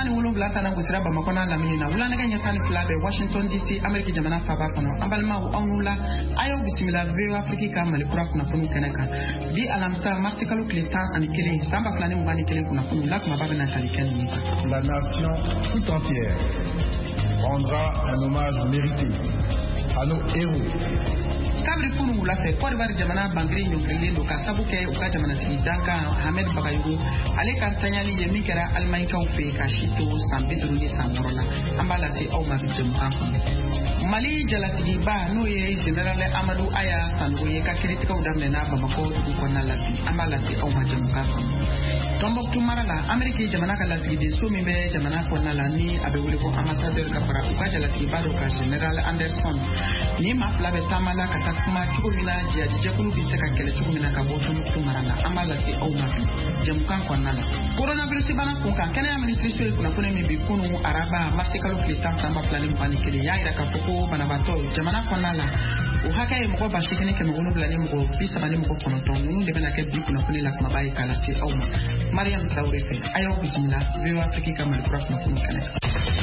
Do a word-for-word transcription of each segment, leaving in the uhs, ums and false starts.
ni wolonwula tana gosira Bamakɔ n'a lamini na wula nɛgɛ ɲɛ tan ni fila bɛ Washington D C Amérique jamana faaba kɔnɔ an balimaw aw n'u la a y'aw bisimila V O A Afrique ka Mali kura kunnafoniw kɛnɛ kan bi alamisa marsi kalo tile tan ani kelen san ba fila ni mugan ni kelen kunnafoniw la kumaba bɛna tali kɛ ninnu kan. La nation tout entière rendra un hommage mérité à nos héros. Kabiri kunu wula fɛ Côte d'Ivoire jamana bangiri ɲɔngirilen don ka sabu kɛ u ka jamanatigi dankan Ahmed Bagayogo ale ka tanyali ye min kɛra Alimanikaw fɛ ka si to san bi duuru ni san wɔɔrɔ la an b'a lase aw ma bi jɛmukan kɔnɔ. Mali jalatigiba n'o ye Général Amadou Aya Sanogo ye ka kiiritigɛw daminɛna Bamakɔ dugu kɔnɔna la bi an b'a lase aw ma jɛmukan kɔnɔ. Tombouctou mara la Amérique jamana ka lasigiden so min bɛ jamana kɔnɔna la ni a bɛ wele ko ambassadeur ka fara u ka jalatigiba dɔ ka Général Anderson ni maa fila bɛ taama la ka taa kuma cogo min na jɛjɛkulu bɛ se ka kɛlɛ cogo min na ka bɔ Tombouctou mara la an b'a lase aw ma bi jɛmukan kɔnɔna la. Coronavirus bana kun kan kɛnɛya minisiriso ye kunnafoni min bi kunu araba marsi kalo tile tan san ba fila ni mugan ni kelen y'a jira k'a fɔ ko banabaatɔ jamana kɔnɔna la o hakɛ ye mɔgɔ ba seegin ni kɛmɛ wolonwula ni mɔgɔ bi saba ni mɔgɔ kɔnɔntɔn ninnu de bɛna kɛ bi kunnafoni la kumaba ye k'a lase aw ma. Mariam Traoré fɛ a y'aw bisimila V O A Afrique ka Mali kura kunnafoni kɛnɛ kan.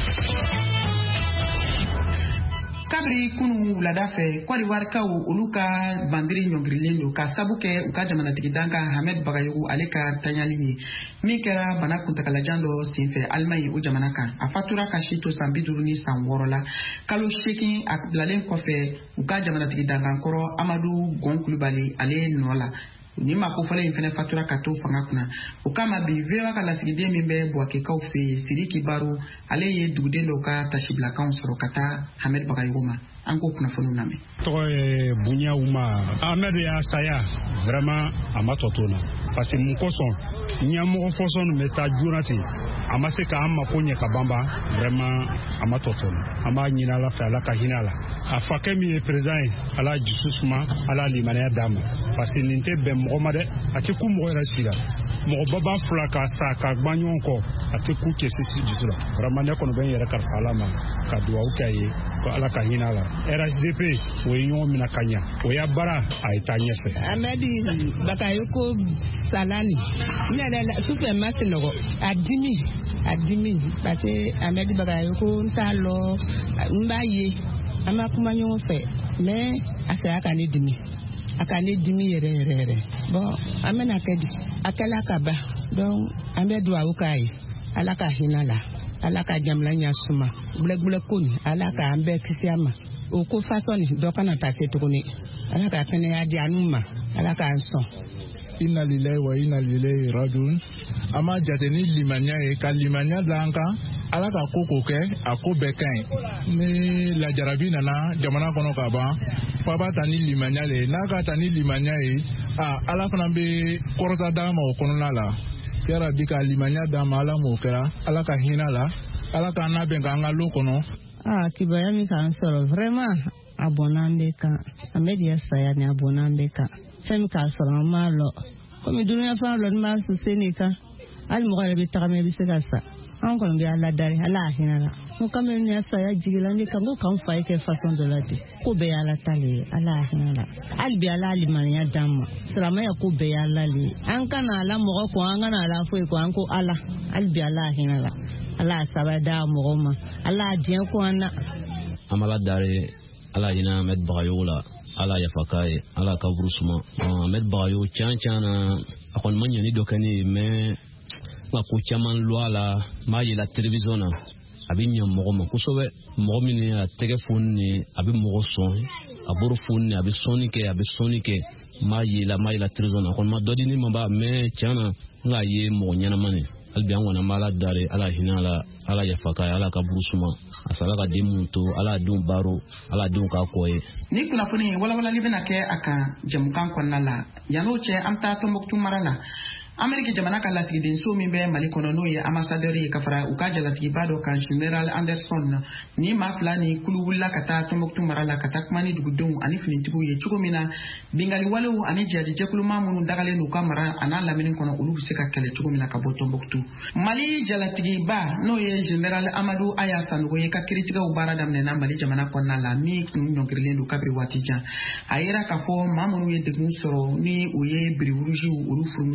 Kabiri kunu wulada fɛ Côte d'Ivoire kaw olu ka bandiri ɲɔngirilen don ka sabu kɛ u ka jamanatigi dankan Ahmed Bagayogo ale ka tanyali ye min kɛra bana kuntagalajan dɔ senfɛ Alimaɲi o jamana kan a fatura ka si to san bi duuru ni san wɔɔrɔ la kalo seegin a bilalen kɔfɛ u ka jamanatigi dankan kɔrɔ Amadou Gon Kulibali ale nɔ la ni ma kofɔlen in fɛnɛ fatura ka to fanga kunna o kama bi V O A ka lasigiden min bɛ Buwakekaw fɛ yen Sidiki Baro ale ye duguden dɔw ka tasibilakanw sɔrɔ ka taa Ahmed Bagayogo ma an ko kunnafoniw lamɛn. Tɔgɔ ye Bunya Uma. Ahmed y'a saya vraiment a ma tɔ to na parce que mun kosɔn ɲɛmɔgɔ fɔsɔn bɛ taa joona ten a ma se k'an mako ɲɛ ka banban vraiment a ma tɔ to na an b'a ɲini Ala fɛ Ala ka hinɛ a la a fakɛ min ye président ye Ala dusu suma Ala limaniya d'a ma parce que nin tɛ bɛn mɔgɔ ma dɛ a tɛ ku mɔgɔ yɛrɛ si la mɔgɔ baba fila ka sa ka gban ɲɔgɔn kɔ a tɛ ku cɛ sisi dusu la vraiment ne kɔni bɛ n yɛrɛ kalifa Ala ma ka dugawu k'a ye ko Ala ka hinɛ a la. R H D P o ye ɲɔgɔn minɛ ka ɲɛ o y'a baara a ye taa ɲɛfɛ. Ahmed Bakayoko Salani ne yɛrɛ sufɛ ma sunɔgɔ a dimi a dimi parce que Ahmed Bakayoko n t'a lɔ n b'a ye an ma kuma ɲɔgɔn fɛ mais a saya ka ne dimi a ka ne dimi yɛrɛ yɛrɛ yɛrɛ bon an bɛna kɛ di a kɛla ka ban donc an bɛ dugawu k'a ye Ala ka hinɛ la Ala ka jamana ɲɛ suma gbɛlɛgbɛlɛ ko nin Ala k'an bɛɛ kisi a ma o ko fasɔn nin dɔ kana taa se tuguni Ala ka kɛnɛya di an ma Ala k'an sɔn. Inna lillahi wa inna ilaihi rajiun. An ma jate ni limaniya ye ka limaniya da an kan Ala ka ko k'o kɛ a ko bɛɛ ka ɲi ni lajarabi nana jamana kɔnɔ ka ban fa b'a ta ni limaniya le ye n'a ka ta ni limaniya ye a Ala fana bɛ kɔrɔta d'a ma o kɔnɔna la yara bi ka limaniya d'a ma Ala m'o kɛra Ala ka hinɛ la Ala k'an labɛn k'an ka lo kɔnɔ. Ah, kibaruya min k'an sɔrɔ vraiment a bɔnna an de kan Ahmed ya saya ni a bɔnna an de kan fɛn min k'a sɔrɔ an m'a lɔ komi dunuya fɛn lɔ ni b'a suse nin kan hali mɔgɔ yɛrɛ bɛ tagama i bɛ se ka sa an kɔni bɛ Ala dari Ala a hinɛ la ko kami ni ya saya jigila ne kan ko k'an fa ye kɛ façon dɔ la ten ko bɛɛ ye Ala ta le ye Ala a hinɛ la hali bi Ala limaniya d'an ma silamɛya ko bɛɛ ye Ala le ye an kana Ala mɔgɔ kɔ an kana Ala foyi kɔ an ko Ala hali bi Ala a hinɛ la Ala a saba da mɔgɔ ma Ala a diɲɛ ko an na. An b'Ala dari Ala hinɛ Ahmed Bagayogo la Ala yafa k'a ye Ala ka buru suma Ahmed Bagayogo can can na a kɔni ma ɲɛni dɔ kɛ ne ye mais nka ko caman lɔ a la m'a yela télévision na a bɛ ɲɛ mɔgɔ ma kosɛbɛ mɔgɔ min ye a tɛgɛ foni ni a bɛ mɔgɔ sɔn a bolo foni ni a bɛ sɔnni kɛ a bɛ sɔnni kɛ m'a yela m'a yela télévision na a kɔni ma dɔ di ne ma ba mais can na n k'a ye mɔgɔ ɲɛnama ne hali bi an kɔni an b'Ala dari Ala hinɛ la Ala yafa k'a ye Ala ka buru suma a sala ka den mun to Ala denw baro Ala denw k'a kɔ ye. Ni kunnafoni walawalali bɛna kɛ a kan jamukan kɔnɔna la yan'o cɛ an taa Tombouctou mara la Amérique jamana ka lasigiden so min bɛ Mali kɔnɔ n'o ye ambassadeur ye ka fara u ka jalatigiba dɔ kan Général Anderson ni maa fila ni kulu wulila ka taa Tombouctou mara la ka taa kuma ni dugudenw ani finitigiw ye cogo min na bingali walew ani jɛjɛkulumaa minnu dagalen n'u ka mara a n'a lamini kɔnɔ olu bɛ se ka kɛlɛ cogo min na ka bɔ Tombouctou. Mali jalatigiba n'o ye Général Amadou Aya Sanogo ye ka kiiritigɛw baara daminɛna Mali jamana kɔnɔna la min kun ɲɔngirilen don kabiri waati jan a yera k'a fɔ maa minnu ye degun sɔrɔ ni o ye biriwurujiw olu furumusow ye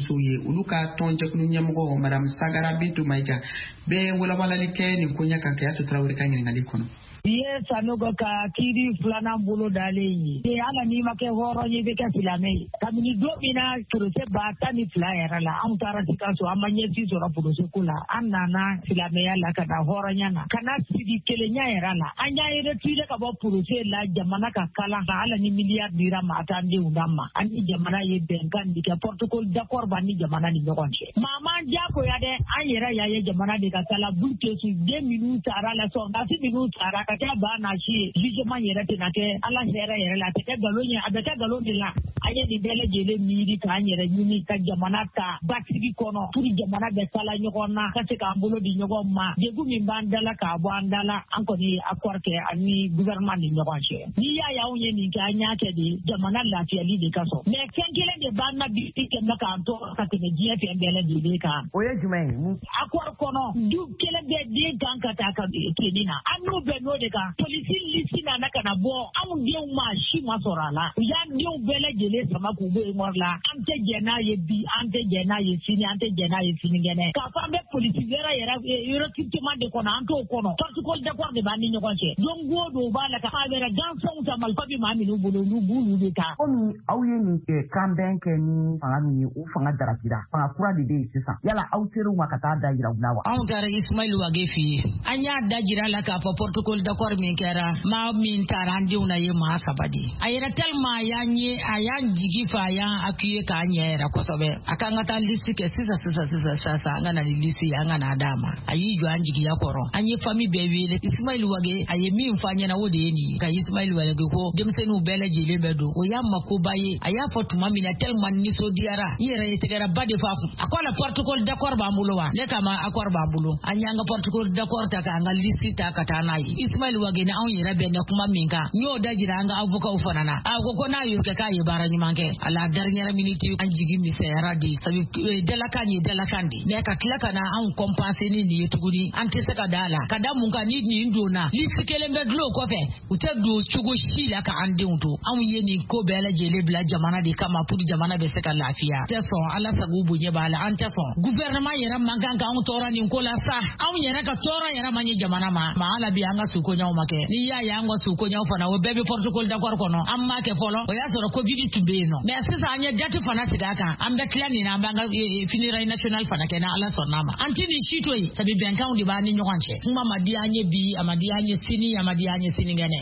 olu ka tɔnjɛkulu ɲɛmɔgɔ madame Sagara Bintu Mayiga bɛ walabalali kɛ nin ko ɲɛ kan Kayatu Tarawele ka ɲininkali kɔnɔ. Ye Sanogo ka kiri filanan bolo dalen ye. Ni ala ni ma kɛ hɔrɔn ye bɛ kɛ silamɛ ye. Kabini don min na procès ba tan ni fila yɛrɛ la an taara Sikaso an ma ɲɛsi sɔrɔ procès ko la an nana silamɛya la ka na hɔrɔnya na ka na sigi kelenya yɛrɛ la an y'a retiré ka bɔ procès la jamana ka kalan ka ala ni miliyari dira ma tan denw d'an ma ani jamana ye bɛnkan di kɛ protocole d'accord ba ni jamana ni ɲɔgɔn cɛ. Maa man diyagoya dɛ an yɛrɛ y'a ye jamana de ka kala bulke su den minnu taara la sɔrdasi minnu taara ka kɛ ba na si jugement yɛrɛ tɛna kɛ ala hɛrɛ yɛrɛ la a tɛ kɛ nkalon ye a bɛ kɛ nkalon de la an ye nin bɛɛ lajɛlen miiri k'an yɛrɛ ɲini ka jamana ta basigi kɔnɔ pour jamana bɛ kala ɲɔgɔn na ka se k'an bolo di ɲɔgɔn ma degun min b'an dala k'a bɔ an dala an kɔni ye accord kɛ ani gouvernement ni ɲɔgɔn cɛ n'i y'a ye anw ye nin kɛ an y'a kɛ de jamana lafiyali de ka sɔrɔ mais fɛn kelen de b'an na bi kɛmɛ k'an tɔɔrɔ ka tɛmɛ diɲɛ fɛn bɛɛ lajɛlen kan o ye jumɛn ye accord kɔnɔ du kelen bɛ den kan ka taa ka tenni na an n'u bɛ n'o de kan polisi lisi nana ka na bɔ anw denw ma si ma sɔrɔ a la u y'an denw bɛɛ lajɛlen sama k'u bɔ mɔri la an tɛ jɛ n'a ye bi an tɛ jɛ n'a ye sini an tɛ jɛ n'a ye sinikɛnɛ k'a fɔ an bɛ polisi wɛrɛ yɛrɛ recrutement de kɔnɔ an t'o kɔnɔ protocole d'accord de b'an ni ɲɔgɔn cɛ don o don b'a la ka a yɛrɛ ganfɛnw ta marifa bɛ maa minnu bolo olu b'olu de ta. Komi aw ye nin kanbɛn kɛ ni fanga min ye o fanga darafira fanga kura de bɛ yen sisan yala aw ser'u ma ka taa da jira u la wa. Anw taara Ismail Wage fɛ yen an y'a da jira la k'a fɔ protocole d'accord min kɛra maa min taara an denw na ye maa saba de a yɛrɛ tellement a y'an ye a y'an jigi fɛ a y'an accueillir k'an ɲɛ yɛrɛ kosɛbɛ a k'an ka taa liste kɛ sisan sisan sisan sisan an ka na ni liste ye an ka n'a d'a ma a y'i jɔ an jigiya kɔrɔ an ye famille bɛɛ wele Ismail Wage a ye min fɔ an ɲɛna o de ye nin ye ka Ismail Wage ko denmisɛnninw bɛɛ lajɛlen bɛ don o y'a makoba ye a y'a fɔ tuma min na tellement nisɔndiyara n yɛrɛ ye tɛgɛrɛ ba de fɔ a kun a ko la protocole d'accord b'an bolo wa ne kama accord b'an bolo an y'an ka protocole d'accord ta k'an ka liste ta ka taa n'a ye Ismail Wage ni anw yɛrɛ bɛn na kuma min kan n y'o da jira an ka avocat fana na a ko ko n'a y'o kɛ k'a ye baara ɲuman kɛ a la dernière minute an jigi misɛnyara de sabu dalakan ye dalakan de mais ka tila ka na anw compenser ni nin ye tuguni an tɛ se ka da la ka da mun kan ni nin donna liste kelen bɛ dulon kɔfɛ u tɛ don cogo si la ka an denw to anw ye nin ko bɛɛ lajɛlen bila jamana de kama pour jamana bɛ se ka lafiya tɛ sɔn ala sago bonya b'a la an tɛ sɔn gouvernement yɛrɛ man kan ka anw tɔɔrɔ nin ko la sa anw yɛrɛ ka tɔɔrɔ yɛrɛ man ye jamana ma ma ala bi an ka sukoɲaw ma kɛ n'i y'a ye an ka sukoɲaw fana o bɛɛ bɛ protocole d'accord kɔnɔ an m'a kɛ fɔlɔ o y'a sɔrɔ covid tun bɛ yen nɔ mais sisan an ye date fana sigi a kan an bɛ tila nin na an b'an ka funérailles national fana kɛ na ala sɔnn'a ma an tɛ nin si to yen sabu bɛnkanw de b'an ni ɲɔgɔn cɛ kuma ma di an ye bi a ma di an ye sini a ma di an ye sinikɛnɛ.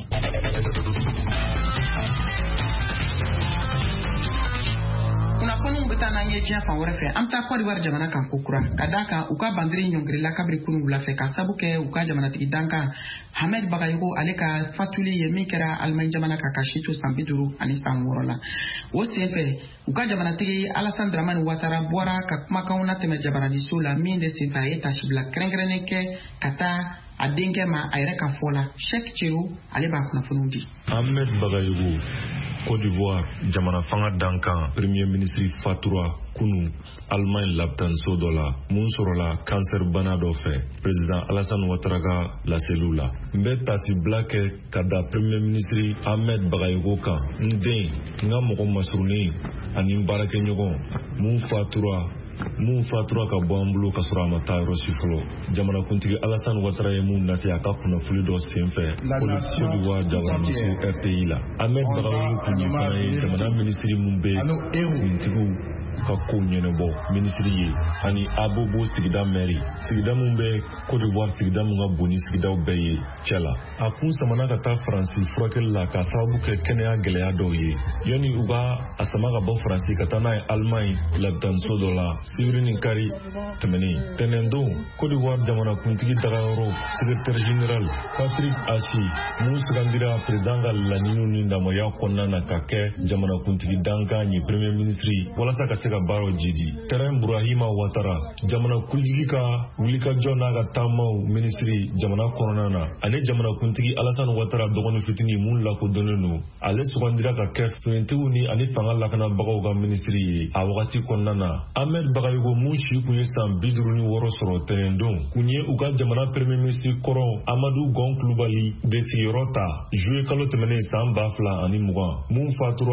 kunnafoniw bɛ taa n'an ye diɲɛ fan wɛrɛ fɛ an bɛ taa Côte d'Ivoire jamana kan ko kura ka d'a kan u ka bandiri ɲɔngirila kabiri kunun wula fɛ ka sabu kɛ u ka jamanatigi dankan Ahmed Bagayogo ale ka fatuli ye min kɛra Allemagne jamana kan ka si to san bi duuru ani san wɔɔrɔ la o sen fɛ u ka jamanatigi Alassane Dramane Ouattara bɔra ka kumakanw latɛmɛ jabaraniso la min de sen fɛ a ye tasibila kɛrɛnkɛrɛnnen kɛ ka taa a denkɛ ma a yɛrɛ ka fɔ la Cheikh Thierno ale b'a kunnafoniw di. Ahmed Bagayogo Côte d'Ivoire jamana fanga dankan premier ministre fatura kunu Allemagne labtanso dɔ la mun sɔrɔla cancer bana dɔ fɛ président Alassane Ouattara ka laseliw la n bɛ tasibila kɛ ka da premier ministre Ahmed Bagayogo kan n den n ka mɔgɔ masurunin ani n baarakɛɲɔgɔn mun fatura mun fatura ka bɔ an bolo ka sɔrɔ a ma taa yɔrɔ si fɔlɔ jamanakuntigi Alassane Ouattara ye mun nase a ka kunnafoni dɔ senfɛ Côte d'Ivoire jabaraniso R T I la Ahmed Bagayogo kun ye fana ye jamana minisiri mun bɛ kuntigiw ka ko ɲɛnabɔ minisiri ye ani Abobo sigida mairie sigida mun bɛ Côte d'Ivoire sigida mun ka bon ni sigidaw bɛɛ ye cɛ la a kun samana ka taa Faransi furakɛli la ka sababu kɛ kɛnɛya gɛlɛya dɔw ye yanni u ka a sama ka bɔ Faransi ka taa n'a ye Allemagne labtanso dɔ la sibiri ni kari tɛmɛnen tɛnɛndon Côte d'Ivoire jamanakuntigi dagayɔrɔ secrétaire général Patrick Assi mun sugandira président ka laɲiniw ni lamɔya kɔnɔna na ka kɛ jamanakuntigi dankan ye premier ministre walasa ka se ka baaraw jidi terrain Burahima Ouattara jamanakuntigi ka wulikajɔ n'a ka taamaw ministri jamana kɔnɔna na ani jamanakuntigi Alassane Ouattara dɔgɔnin fitinin mun lakodɔnnen don ale sugandira ka kɛ finitigiw ni ani fanga lakanabagaw ka ministri ye a wagati kɔnɔna na Ahmed Bagayogo mun si kun ye san bi duuru ni wɔɔrɔ sɔrɔ tɛnɛndon kun ye u ka jamana premier ministre kɔrɔ Amadou Gon Coulibaly de sigiyɔrɔ ta juillet kalo tɛmɛnen san ba fila ani mugan mun fatura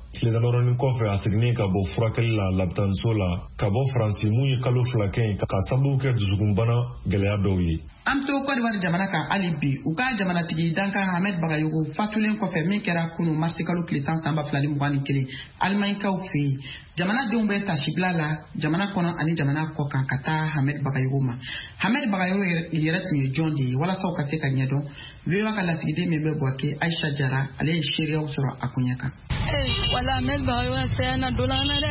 tile damadɔnin kɔfɛ a seginnen ka bɔ furakɛli la labitanso la ka bɔ faransi mun ye kalo fila kɛ ka sababu kɛ dusukunbana gɛlɛya dɔw ye. An to Côte d'Ivoire jamana kan hali bi u ka jamanatigi Dankan Ahmed Bagayogo fatulen kɔfɛ min kɛra kunun marsi kalo tile tan san ba fila ni mugan ni kelen Alimanikaw fɛ yen. Jamanadenw bɛ tasibila la jamana kɔnɔ ani jamana kɔ kan ka taa Ahmed Bagayogo ma. Ahmed Bagayogo yɛrɛ tun ye jɔn de ye walasa u ka se ka ɲɛdɔn. V O A ka lasigiden min bɛ Buwake Aisha Jara ale ye seereyaw sɔrɔ a ko ɲɛ kan. Wala Ahmed Bagayogo sayana dolana dɛ.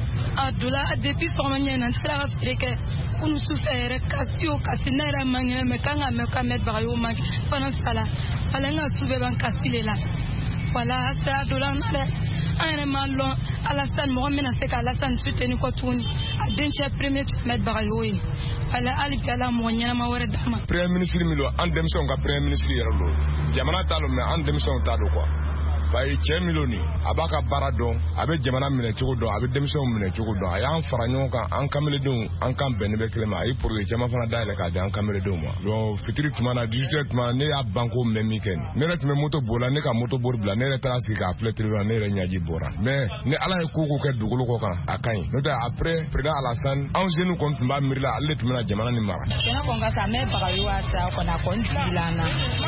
A dola depuis sɔgɔma na sira ka feere kɛ. Unu sufere kasio kasinera mangene mekanga mekamed Bagayogo man fana sala alenga sube ban kasilela wala asa dolan le ane malo alasan mo mena se ka alasan suteni ko tuni adenche premier Ahmed Bagayogo ala ali kala mo nyama ma wara dama premier ministre milo an demson ka premier ministre yero jamana talo me an demson tado quoi bayi cɛ miloni a b'a ka baara dɔn a bɛ jamana minɛ cogo dɔn a bɛ denmisɛnw minɛ cogo dɔn a y'an fara ɲɔgɔn kan an kamaledenw an kan bɛnnen bɛ kelen ma a ye projet caman fana dayɛlɛ k'a di an kamaledenw ma donc fitiri tuma na dix-huit heures tuma ne y'a banko mɛn min kɛ ne yɛrɛ tun bɛ moto b'o la ne ka moto bori bila ne yɛrɛ taara sigi k'a filɛ tele la ne yɛrɛ ɲaji bɔra mais ni ala ye ko ko kɛ dugukolo kɔ kan a ka ɲi n'o tɛ après président Alassane anw jeunes kɔni tun b'a miiri la ale de tun bɛna jamana nin mara. Tiɲɛ kɔni ka sa Ahmed Bagayogo a sa kɔni a kɔni digila an na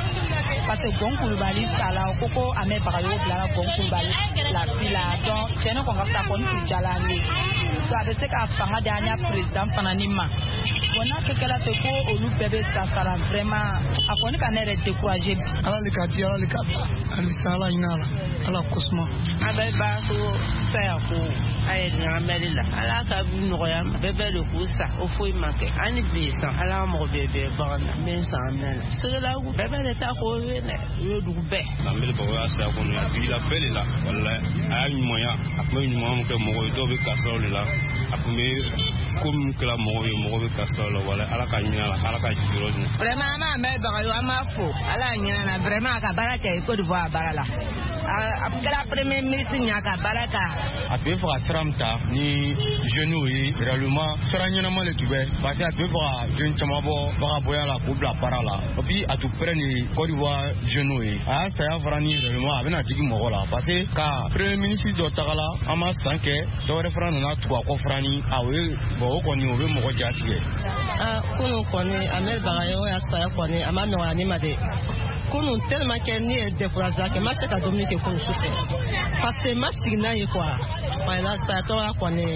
parce que Gon Kulubali sala ko ko Ahmed Bagayogo bilara Gon Kulubali la bila donc tiɲɛ kɔni ka sa kɔni tun jala an ye donc a bɛ se ka fanga di an ya président fana ni ma bon n'a kɛ kɛla ten ko olu bɛɛ bɛ sa sara vraiment a kɔni ka ne yɛrɛ décourager. Ala le ka di ala le ka alisa ala ɲin'a la ala kosuma. A bɛ ba ko saya ko a ye ɲagamɛli la ala ka nɔgɔya bɛɛ bɛ de k'u sa o foyi ma kɛ ani bi san ala mɔgɔ bɛɛ bɛ bagan na n bɛ san mɛn na segelagu bɛɛ bɛ de ta ko ye dɛ o ye dugu bɛɛ. Ahmed Bagayogo y'a saya kɔnɔ a digila bɛɛ de la walayi a y'a ɲumanya a tun bɛ ɲuman min kɛ mɔgɔ ye dɔw bɛ kasaraw de la a tun bɛ ko min kɛra mɔgɔ ye mɔgɔ bɛ kasaraw la walayi ala ka ɲin'a la ala ka jigiyɔrɔ ɲini. Vraiment an b'a Ahmed Bagayogo an b'a fo ala ɲin'a na vraiment a ka baara kɛ Côte d'Ivoire baara la a kɛra premier ministre ɲa ka baara kɛ. A tun bɛ fɛ ka sira min ta ni jeunes ye réellement sira ɲɛnama de tun bɛ parce que a tun bɛ fɛ ka jeune caman bɔ bagaboya la k'u bila baara la et puis a tun pɛrɛn ni Côte d'Ivoire jeunes ye a y'a saya fara ni réellement a bɛna jigin mɔgɔ la parce que ka premier ministre dɔ tagala an ma san kɛ dɔwɛrɛ fana nana tugu a kɔ fara ni a ye bon o kɔni o bɛ mɔgɔ jatigɛ. Kunun kɔni Ahmed Bagayogo y'a saya kɔni a ma nɔgɔya ne ma dɛ. Kunun tellement que ne ye découragé kɛ n ma se ka dumuni kɛ kunun sufɛ parce que n ma sigi n'a ye quoi wala sayatɔ kɔni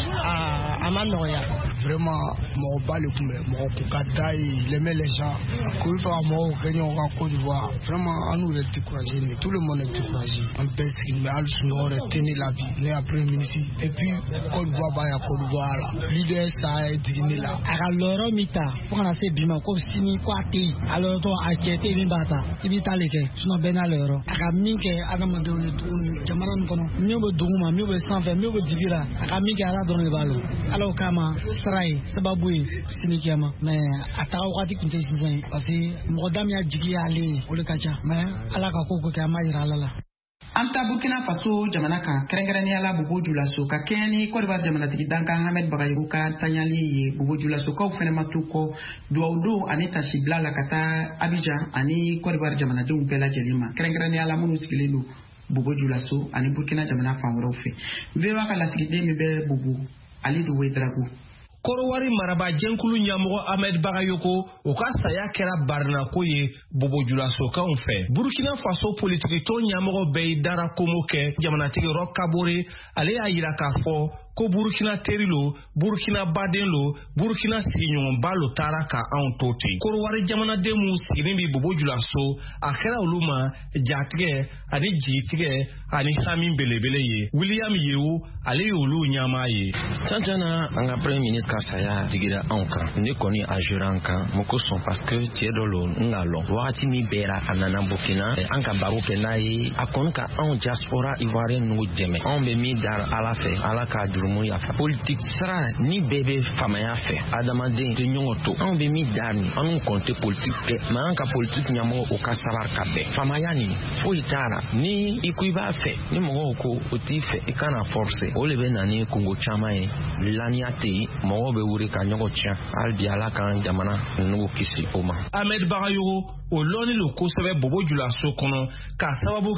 a ma nɔgɔya. Vraiment mɔgɔba de tun bɛ mɔgɔ kun ka da ye il aimait les gens ko bɛ fɛ ka mɔgɔw kɛ ɲɔgɔn kan Côte d'Ivoire vraiment an n'u yɛrɛ découragé mais tout le monde est découragé an bɛɛ sigi mais hali sunɔgɔ yɛrɛ tɛ ne la bi ne y'a premier ministre et puis Côte d'Ivoire b'a ya Côte d'Ivoire la leader sa ye digi ne la a ka lɔyɔrɔ min ta fo kana se bi ma ko sini ko a tɛ yen a lɔyɔrɔtɔ a cɛ tɛ min b'a ta i b'i ta le kɛ sinon bɛɛ n'a lɔyɔrɔ a ka min kɛ adamadenw ye jamana nin kɔnɔ min bɛ dugu ma min bɛ sanfɛ min bɛ dibi la a ka min kɛ ala dɔrɔn de b'a lɔ ala o kama sira ye sababu ye sini kɛma mais a taga wagati tun tɛ sisan ye parce que mɔgɔ da min y'a jigi y'ale ye o de ka ca mais ala ka ko ko kɛ an b'a yira ala la. An ta Burkina Faso jamana kan kɛrɛnkɛrɛnnenya la Bobo Dioulasso ka kɛɲɛ ni Côte d'Ivoire jamanatigi Dankan Ahmed Bagayogo ka tanyali ye Bobo Dioulasso kaw fɛnɛ ma to kɔ duwawu don ani tasibila la ka taa Abidjan ani Côte d'Ivoire jamanadenw bɛɛ lajɛlen ma kɛrɛnkɛrɛnnenya la minnu sigilen don Bobo Dioulasso ani Burkina jamana fan wɛrɛw fɛ. V O A ka lasigiden min bɛ Bobo Ali Doué Drago. Korowari maraba jɛnkulu ɲɛmɔgɔ Ahmed Bagayogo o ka saya kɛra barinako ye Bobo Dioulasso-kaw fɛ. Burkina Faso politikitɔn ɲɛmɔgɔ bɛɛ ye dara komo kɛ jamanatigi Roch Kabore ale y'a yira k'a fɔ ko Burkina teri lo, Burkina baden lo, Burkina sigiɲɔgɔnba lo taara ka anw to ten. Korowari jamanaden mun sigilen bi Bobo Dioulasso a kɛra olu ma jatigɛ ani jigitigɛ ani hami belebele ye. William Yewu ale ye olu ɲɛmaa ye. Tiɲɛ-tiɲɛna an ka premier ministre ka saya digira anw kan ne kɔni a jouera an kan mun kosɔn parce que cɛ dɔ lo n k'a lɔn wagati min bɛɛra a nana Burkina an ka baro kɛ n'a ye a kɔni ka anw diaspora ivoirien ninnu dɛmɛ anw bɛ min da ala fɛ ala ka jurumu yafa politique sira ni bɛɛ bɛ faamaya fɛ adamaden tɛ ɲɔgɔn to anw bɛ min da nin anw kɔni tɛ politique kɛ mais an ka politique ɲɛmɔgɔ o ka sara ka bɛn faamaya nin foyi t'a la ni i ko i b'a fɛ ni mɔgɔw ko o t'i fɛ i kana forcer o de bɛ na ni kungo caman ye laniya tɛ yen mɔgɔw bɛ wuli ka ɲɔgɔn tiɲɛ hali bi ala kan jamana n'u kisi o ma. Ahmed Bagayogo o lɔnni lo kosɛbɛ Bobo Dioulasso kɔnɔ k'a sababu kɛ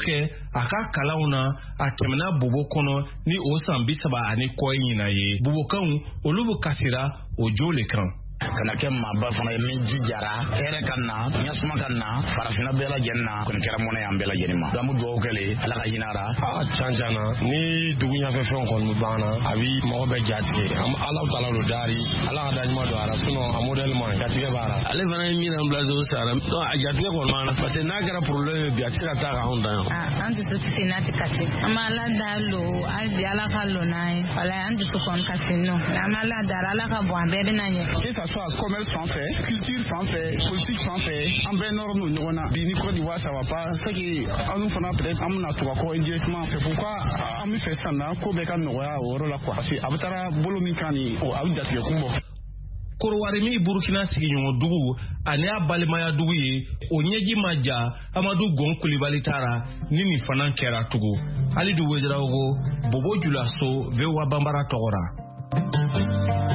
a ka kalanw na a tɛmɛna bobo kɔnɔ ni o san bi saba ani kɔ ɲina ye bobokanw olu bɛ kasira o jo le kan kana kɛ maaba fana ye min jijara hɛrɛ ka na ɲɛsuma ka na farafina bɛɛ lajɛlen na kɔni kɛra mɔnɛ y'an bɛɛ lajɛlen ma an bɛ dugawu kɛle ala ka hinara a can can na ni dugu ɲɛfɛ fɛnw kɔni bɛ ban na a bi mɔgɔ bɛɛ jatigɛ an ala tala lo dari ala ka da ɲuman don a la sinon a modèle man jatigɛ b'a la ale fana ye min remplacer o sara donc a jatigɛ kɔni b'an na parce que n'a kɛra problème ye bi a tɛ se ka taa k'anw dan yan an dusu tɛ se n'a tɛ kasi an bɛ ala da lo hali ala ka lo n'a ye wala an dusu kɔni kasi nɔ n'an bɛ ala da ala ka bɔ an bɛɛ bɛ na ɲɛ que ça soit commerce fan fɛ culture fan fɛ politique fan fɛ an bɛɛ nɔrɔ n'o ɲɔgɔn na bi ni Côte d'Ivoire ça va pas c'est que an fana peut-être an bɛna to ka kɔ indirectement c'est pourquoi an bɛ fɛ sisan na ko bɛɛ ka nɔgɔya o yɔrɔ la quoi parce que a bɛ taara bolo min kan nin a bɛ jatigɛ kun bɔ. Korowarimi Burkina sigiɲɔgɔn dugu ani a balimaya dugu ye o ɲɛji ma ja Amadu Gon Kulibali taara ni nin fana kɛra tugu Halidu Wederawogo Bobo Julaso V O A Bambara tɔgɔra.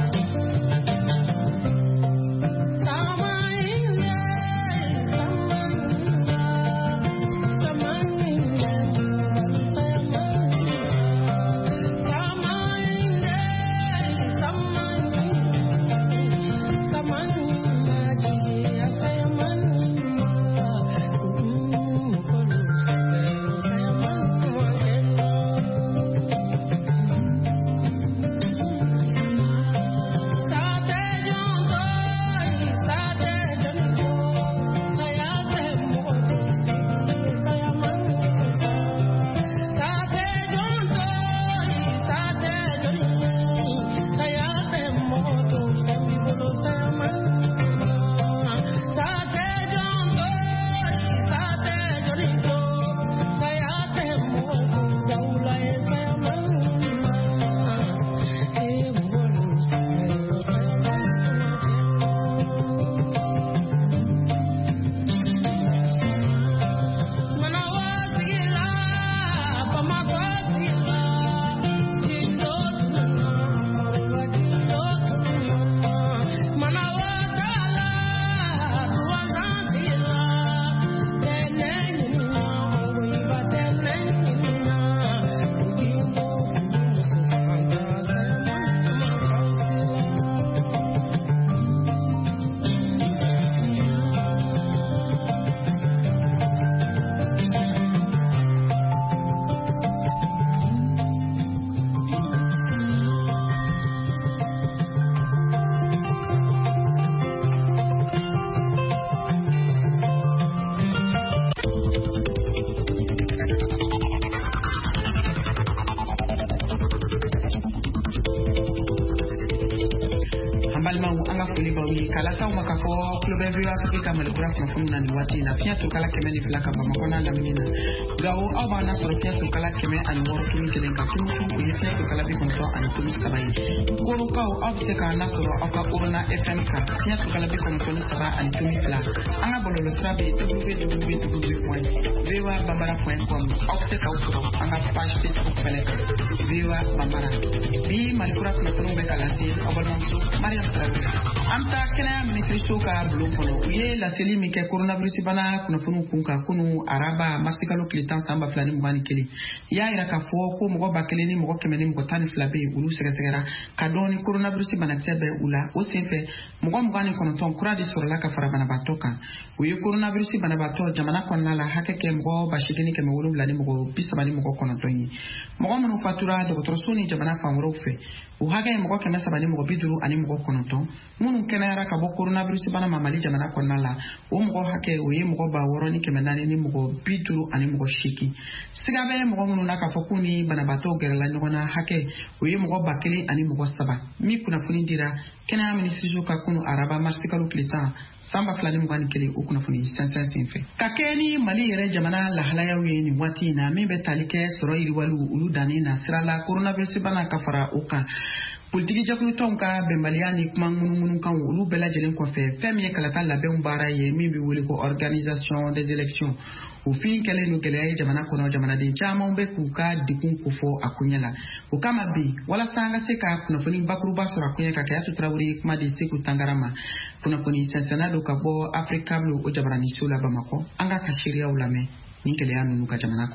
Kalasa makafo clube view Africa malibura kunafunga ni wati na pia tukala keme ni filaka bamakona na mina gawo aba na soro pia tukala keme ani woro tumi kelenga tumu uye pia tukala bi konso ani tumi sabai koro kawo obseka na soro aka uruna F M ka pia tukala bi konso saba ani tumi fila anga bololo sabe w w w point v o a bambara point com obseka usoro anga page Facebook pele v o a bambara bi malibura kunafunga kalasi abalmanso Mariam Traoré amta kena ministri soka bulon kono uye la seli mi ke coronavirus bana kuna funu kunka kunu araba masikalo klitan samba flani mugani keli ya ira ka fo ko mo ba kele ni mo keme ni mo tani flabe ulu sega segara kadoni coronavirus bana tsebe ula o senfe mo mugani kono ton kura di sorola ka fara bana batoka uye coronavirus bana bato jamana konna la hakeke mo ba shigini ke mo wulu blani mo bisabani mo kono tonyi mo mo fatura do trosuni jamana fa woro fe u hage mo keme sabani mo biduru ani mo kono ton munu kenara ka bo coronavirus bana mamali jamana konna la o mo hake o ye mo ba woro ni kemenani ni mo biduru ani mo shiki sigabe mo munu na ka fokuni bana bato gerla ni gona hake o ye mo bakeli ani mo saba mi kuna funi dira kena ministri joka kunu araba marsikalu klita samba flani mo gani kele o kuna funi sensen senfe kakeni mali yere jamana la halaya we ni wati na mi be talike soro iri walu ulu dani na sirala coronavirus bana kafara oka politiki jakulu tonka bembaliani kuma munumunu kan olu bɛɛ lajɛlen kɔfɛ fɛn min ye kalata labɛnw baara ye min bɛ wele ko organisation des élections o fin kɛlen no gɛlɛya ye jamana kɔnɔ jamanaden caman bɛ k'u ka dekun kofɔ a kuɲɛ la o kama bi walasa an ka se ka kunnafoni bakuruba sɔrɔ a kuɲɛ ka Kayatu Traoré kuma di Seku Tangara ma kunnafoni sɛnsɛnna don ka bɔ Africa Bleu o jabaraniso la Bamakɔ an ka ka seereyaw lamɛn ni gɛlɛya ninnu ka jamana kɔnɔ.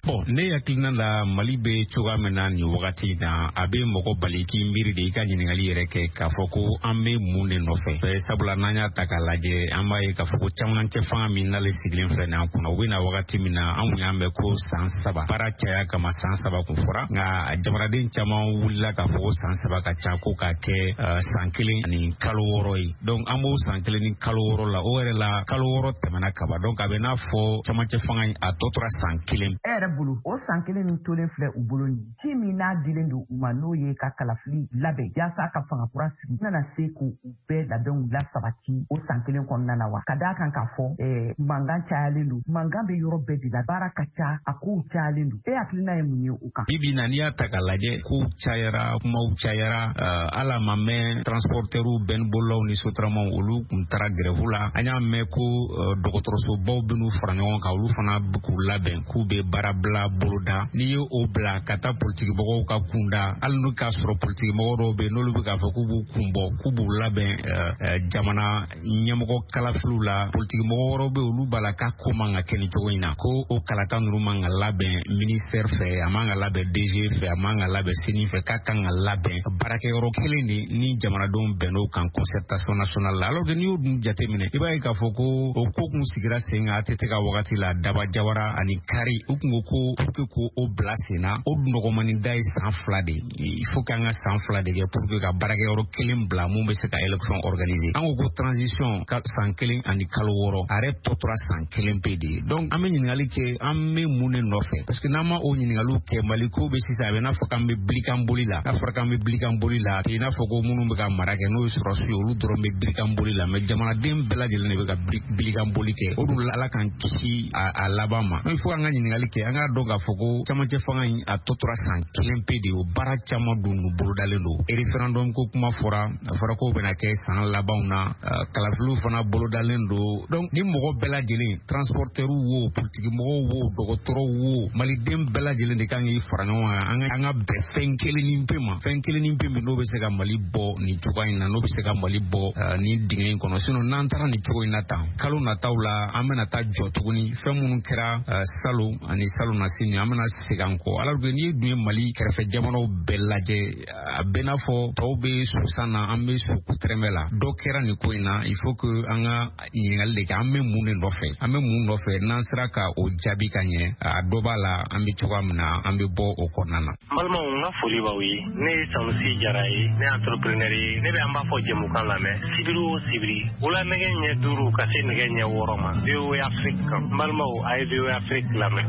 bon ne yakilina la Mali be coga mena ni wakati na abe moko baliki mbiri de ka ɲininkali yɛrɛ kɛ k'a fɔ ko an be mun de nɔfɛ sabula n'an y'a ta k'a lajɛ an b'a ye k'a fɔ ko camancɛ fanga min n'ale sigilen filɛ n'an kunna u bɛna wagati min na an kun y'a mɛn ko san saba baara caya kama san saba kun fɔra nka jamanaden caman wulila k'a fɔ ko san saba ka ca ko k'a kɛ uh, san kelen ani kalo wɔɔrɔ ye donc an b'o san kelen ni kalo wɔɔrɔ la o yɛrɛ la kalo wɔɔrɔ tɛmɛna kaba donc a bɛ n'a fɔ camancɛ fanga a tɔ tora san kelen. E yɛrɛ bolo o san kelen min tolen filɛ u bolo ni ci min n'a dilen don u ma n'o ye ka kalafili labɛn yaasa ka fanga kura sigi nana se k'u bɛɛ labɛnw lasabati o san kelen kɔnɔna na wa ka d'a kan k'a fɔ eh, mankan cayalen don mankan bɛ yɔrɔ bɛɛ de la baara ka ca a kow cayalen don e hakilina ye mun ye o kan. bibi na n'i y'a ta k'a lajɛ kow cayara kumaw cayara uh, ala ma mɛn transportɛriw bɛnbolaw ni sotaramaw olu kun taara grève la an y'a mɛn ko uh, dɔgɔtɔrɔsobaw ben'u fara ɲɔgɔn kan olu fana k'u labɛn k'u bɛ baara bila boloda n'i ye o bila ka taa politikimɔgɔw ka kunda hali n'u k'a sɔrɔ politikimɔgɔ dɔw bɛ n'olu bɛ k'a fɔ k'u b'u kun bɔ k'u b'u labɛn uh, uh, jamana ɲɛmɔgɔ kalafiliw la politikimɔgɔ wɛrɛw bɛ olu b'a la k'a ko man ka kɛ ni cogo in na ko o kalata ninnu man ka labɛn ministère fɛ a man ka labɛn D G fɛ a man ka labɛn seni fɛ k'a kan ka labɛn baarakɛyɔrɔ kelen de ni jamanadenw bɛnn'o kan concertation nationale la alors que n'i y'o dun jateminɛ i b'a ye k'a fɔ ko o ko kun sigira sen kan A T T ka wagati la Daba Jawara ani Kari u kun ko ko pour que ko o bila sen na o nɔgɔmani da ye san fila de il faut que an ka san fila de kɛ pour que ka baarakɛyɔrɔ kelen bila mun bɛ se ka élection organiser an ko ko transition ka san kelen ani kalo wɔɔrɔ a yɛrɛ tɔ tora san kelen pe de donc an bɛ ɲininkali kɛ an bɛ mun de nɔfɛ parce que n'an ma o ɲininkaliw kɛ Mali ko bɛ sisan a bɛ n'a fɔ k'an bɛ bilikan boli la n'a fɔra k'an bɛ bilikan boli la i n'a fɔ ko minnu bɛ ka mara kɛ n'o ye sɔrɔsiw ye olu dɔrɔn bɛ bilikan boli la mais jamanaden bɛɛ lajɛlen de bɛ ka bilikan boli kɛ o dun Ala k'an kisi a, a laban ma il faut an ka ɲininkali kɛ an k'a dɔn k'a fɔ ko camancɛ fanga in a tɔ tora san kelen pe de o baara caman dun n'u bolodalen don e référendum ko kuma fɔra a fɔra k'o bɛna kɛ san labanw na uh, kalafiliw fana bolodalen don donc ni mɔgɔ bɛɛ lajɛlen transportɛriw wo politikimɔgɔw wo dɔgɔtɔrɔw wo maliden bɛɛ lajɛlen de kan k'i fara ɲɔgɔn kan an ka an ka bɛn fɛn kelen ni pe ma fɛn kelen ni pe min n'o bɛ se ka Mali bɔ nin cogoya in na n'o bɛ se ka Mali bɔ uh, nin dingɛ in kɔnɔ sinon n'an taara nin cogo in na tan kalo nataw la an bɛna taa jɔ tuguni fɛn minnu kɛra uh, salon ani salon na sini an bɛna segin an kɔ alors que n'i ye dun ye Mali kɛrɛfɛ jamanaw bɛɛ lajɛ a bɛɛ n'a fɔ tɔw bɛ susan na an bɛ su kutɛrɛmɛ la dɔ kɛra nin ko in na il faut que an ka ɲininkali de kɛ an bɛ mun de nɔfɛ an bɛ mun nɔfɛ n'an sera ka o jaabi ka ɲɛ a dɔ b'a la an bɛ cogoya min na an bɛ bɔ o kɔnɔna na. n balimaw n ka foli b'aw ye ne ye Sanusi Jara ye ne ye entrepreneur ye ne bɛ an b'a fɔ jɛmukan lamɛn sibiri o sibiri wula nɛgɛ ɲɛ duuru ka se nɛgɛ ɲɛ wɔɔrɔ ma V O A Afrique kan n balimaw a ye V O A Afrique lamɛn.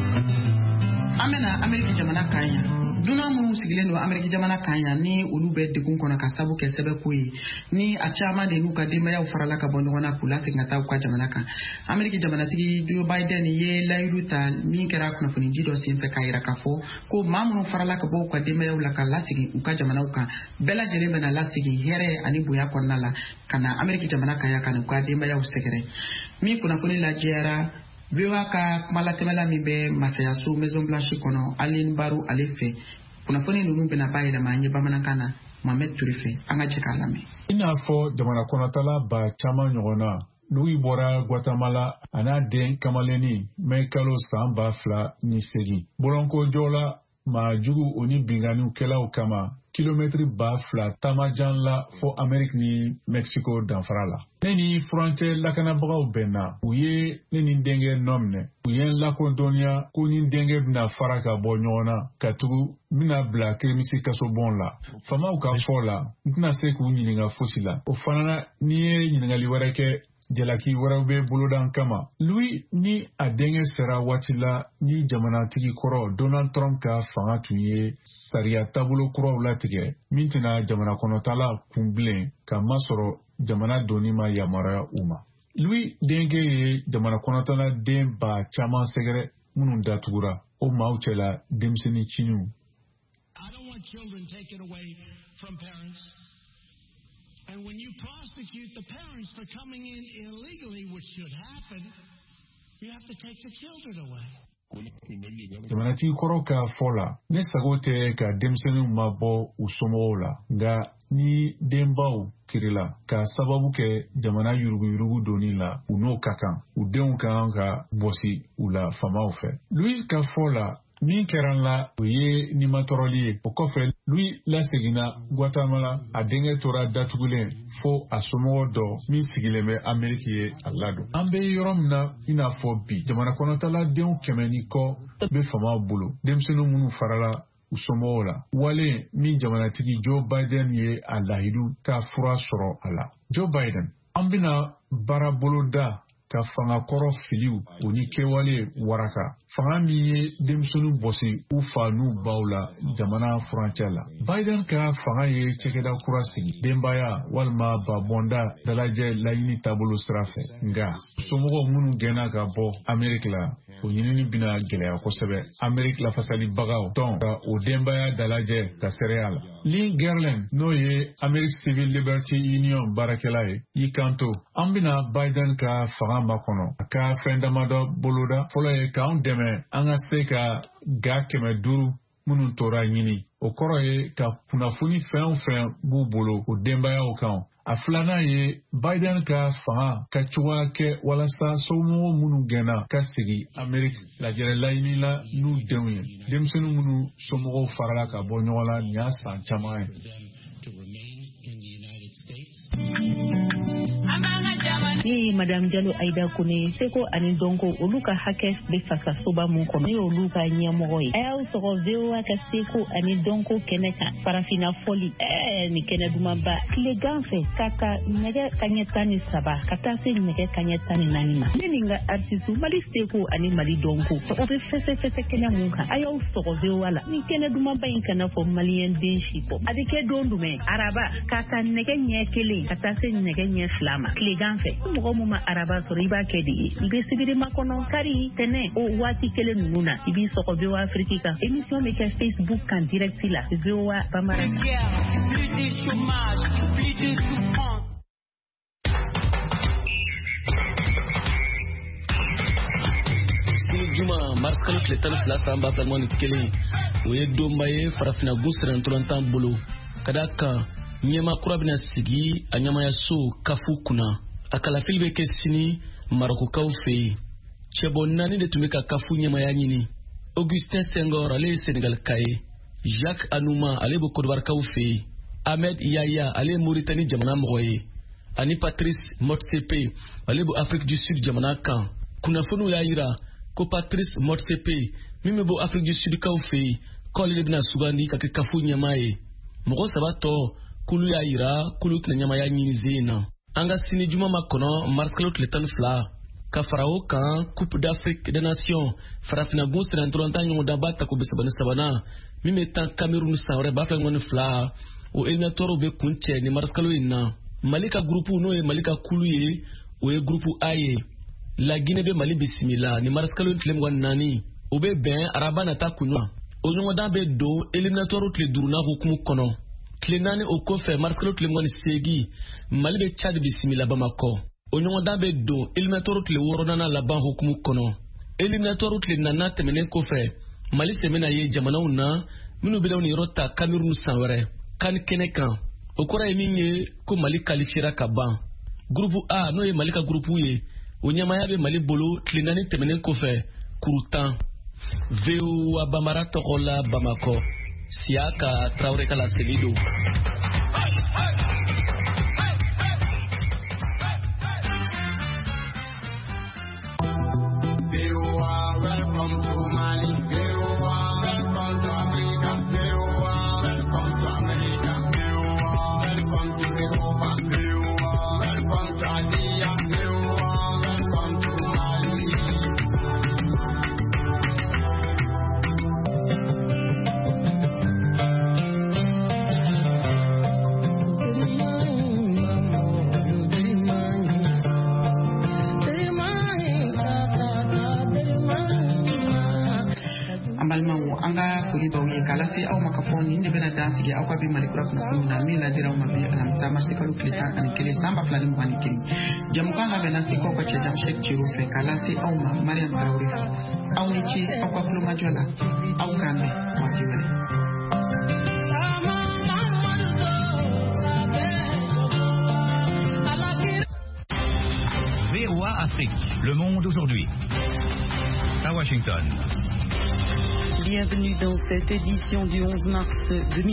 an bɛna Ameriki jamana kan yan dunan minnu sigilen don Ameriki jamana kan yan ni olu bɛ degun kɔnɔ ka sabu kɛ sɛbɛko ye ni a caman de n'u ka denbayaw farala ka bɔ ɲɔgɔn na k'u lasegin ka taa u ka jamana kan Ameriki jamanatigi Joe Biden ye layiru ta min kɛra kunnafoniji dɔ senfɛ k'a yira k'a fɔ ko maa minnu farala ka bɔ u ka denbayaw la ka lasegin u ka jamanaw kan bɛɛ lajɛlen bɛna lasegin hɛrɛ ani bonya kɔnɔna la ka na Ameriki jamana kan yan ka n'u ka denbayaw sɛgɛrɛ min kunnafoni lajɛyara V O A ka kumalatɛmɛla min bɛ masayaso Maison Blanche kɔnɔ Aline Barrow ale fɛ kunnafoni ninnu bɛna bayɛlɛma an ye bamanankan na Mohamed Touré fɛ an ka jɛ k'a lamɛn. I n'a fɔ jamana kɔnɔtala ba caman ɲɔgɔn na n'u bɔra Guatemala a n'a den kamalenni mɛ kalo san ba fila ni segin bɔlɔnkojɔ la maa jugu o ni binganiw kɛlaw kama kilomɛtiri ba fila taamajan la fɔ Amérique ni Mexico danfara la. Ne ni furancɛ lakanabagaw bɛnna u ye ne ni denkɛ nɔ minɛ u ye n lakodɔnniya ko ni denkɛ bɛna fara ka bɔ ɲɔgɔn na ka tugu n bɛna bila kirimisi kasobɔn la. Famaw ka fɔ la n tɛna se k'u ɲininka fosi la o fana na n'i ye ɲininkali wɛrɛ kɛ jalaki wɛrɛw bɛ bolodan kama. Louis ni a denkɛ sera waati la ni jamanatigi kɔrɔ Donald Trump ka fanga tun ye sariya taabolo kuraw latigɛ min tɛna jamana kɔnɔtala kunbilen ka masɔrɔ jamana donni ma yamaruya u ma. Louis denkɛ ye jamana kɔnɔtala den ba caman sɛgɛrɛ minnu datugura o maaw cɛla denmisɛnnin ciniw. I don't want children taken away from parents. And when you prosecute the parents for coming in illegally, which should happen, you have to take the children away. Jamanatigi kɔrɔ ka fɔ la ne sago tɛ ka denmisɛnninw ma bɔ u somɔgɔw la nka ni denbaw kirila ka sababu kɛ jamana yurugu yurugu doni la u n'o ka kan u denw kan ka bɔsi u la famaw fɛ. Louis ka fɔ la min kɛra la o ye nimatɔrɔli ye. O kɔfɛ Louis laseginna Guatemala a denkɛ tora datugulen fo a somɔgɔ dɔ min sigilen bɛ Ameriki ye a ladon. An bɛ yɔrɔ min na i n'a fɔ bi jamana kɔnɔtala denw kɛmɛ ni kɔ bɛ famaw bolo denmisɛnninw minnu farala u somɔgɔw la. Wale min jamanatigi Joe Biden ye a lahidu ka fura sɔrɔ a la. Joe Biden, an bɛna baara boloda ka fanga kɔrɔ filiw o ni kɛwale waraka. Fanga min ye denmisɛnninw bɔsi u fa n'u baw la jamana furancɛ la. Biden ka fanga ye cɛkɛda kura sigi denbaya walima babɔnda dalajɛ laɲini taabolo sira fɛ. Nga somɔgɔw minnu gɛnna ka bɔ Ameriki la o ɲinini bɛna gɛlɛya kosɛbɛ. Ameriki lafasalibagaw tɔn ka o denbaya dalajɛ ka sɛrɛya la. Lynn Gerland n'o ye American Civil Liberty Union baarakɛla ye y'i kanto an bɛna Biden ka fanga makɔnɔ a ka fɛn damadɔ boloda. Fɔlɔ ye k'anw dɛmɛ an ka se ka ga kɛmɛ duuru minnu tora ɲini. O kɔrɔ ye ka kunnafoni fɛn o fɛn b'u bolo o denbayaw kan. A filanan ye Biden ka fanga ka cogoya kɛ walasa somɔgɔw minnu gɛnna ka sigi Ameriki lajɛrɛ laɲini la n'u denw ye. Denmisɛnninw minnu somɔgɔw farala ka bɔ ɲɔgɔn la nin y'a san caman ye. Ni Madame Diallo Aida Kone seko ani donko olu ka hakɛ bɛ fasa soba mun kɔnɔ. Ne olu ka ɲɛmɔgɔ ye. A y'aw sɔgɔ V O A ka seko ani donko kɛnɛ kan. Farafina fɔli ɛɛ ni kɛnɛ dumanba. Tile gan fɛ ka ta nɛgɛ kaɲɛ tan ni saba ka taa se nɛgɛ kaɲɛ tan ni naani ma. Ne ni n ka artiste Mali seko ani Mali donko o bɛ fɛsɛ fɛsɛ kɛnɛ mun kan. A y'aw sɔgɔ V O A la. Ni kɛnɛ dumanba in kana fɔ maliyɛn den si kɔ. A bɛ kɛ don jumɛn? Araba ka ta nɛgɛ ɲɛ kelen ka taa se nɛgɛ ɲɛ fila ma. Tile gan fɛ. Mɔgɔ mun ma araba sɔrɔ i b'a kɛ de ye. I bɛ sibirima kɔnɔ kari tɛnɛ o waati kelen ninnu na i b'i sɔgɔ V O A Afrique kan. Émission bɛ kɛ Facebook kan direct la V O A Bamara. Sini juma markalo tile tan ni fila san ba fila ni kelen o ye donba ye farafina gun sɛrɛntolantan bolo ka da kan ɲɛma kura bɛna sigi a ɲamaya so kafu kunna. A kalafili bɛ kɛ sini Marokokaw fɛ yen. Cɛbɔ naani de tun bɛ ka kafu ɲɛmaya ɲini. Augustin Senghor ale ye Senegalika ye. Jacques Anouma ale bɛ Côte-d'Ivoirekaw fɛ yen. Ahmed Yaya ale ye Mauritanie jamana mɔgɔ ye. Ani Patrice Motsepe ale bɛ Afrique du Sud jamana kan. Kunnafoniw y'a yira ko Patrice Motsepe min bɛ bɔ Afrique du Sud kaw fɛ yen k'ale de bɛna sugandi ka kɛ kafu ɲɛmaa ye. Mɔgɔ saba tɔ k'olu y'a yira k'olu tɛna ɲɛmaya ɲini zen na. An ka sini juma ma kɔnɔ marskalo tile tan ni fila ka fara o kan Coupe d'Afrique des Nations farafina gun sɛrɛntolantan ɲɔgɔn daba ta ko bisabani sabanan min bɛ tan Cameroun san wɛrɛ ba fila ŋɔni fila o éliminatɔrw bɛ kun cɛ ni marskalo in na. Mali ka groupe n'o ye Mali ka kulu ye o ye groupe A ye. La Guinée bɛ Mali bisimila ni marskalo tile mugan naani o bɛ bɛn araba nata kuɲɔgɔn. O ɲɔgɔndan bɛ don éliminatɔrw tile duurunan hukumu kɔnɔ. Tile naani o kɔfɛ marskalo tile mugan ni seegin Mali bɛ Tchad bisimila Bamakɔ. O ɲɔgɔndan bɛ don éliminatɔrw tile wɔɔrɔnan laban hukumu kɔnɔ. Éliminatɔrw tile naaninan tɛmɛnen kɔfɛ Mali sɛmɛna ye jamanaw na minnu bɛna ni yɔrɔ ta Cameroun san wɛrɛ kan kɛnɛ kan. O kɔrɔ ye min ye ko Mali qualifiera ka ban. Groupe A n'o ye Mali ka groupe ye o ɲɛmaya bɛ Mali bolo tile naani tɛmɛnen kɔfɛ kuru tan. V O A Bamara tɔgɔ la Bamakɔ. Siaka Traoré ka laseli don. Welcome to Mali. V O A, welcome to Africa. V O A, welcome to America. V O A, welcome to Europa. V O A, welcome to Asia. V O A, welcome to Mali. kala se aw maka fɔ nin de bɛna dan sigi aw ka bi Mali kura kunnafoni na min ladira aw ma bi alamisa marisi kalo tile tan ani kelen san ba fila ni mugan ni kelen jamukan labɛnna se k'aw ka cɛjan Sheikh Ciro fɛ k'a lase aw ma Mariam Traoré aw ni ce aw ka kulomajɔ la aw k'an bɛn waati wɛrɛ. Le Monde aujourd'hui. À Washington. Bienvenue dans cette édition du onze mars deux mille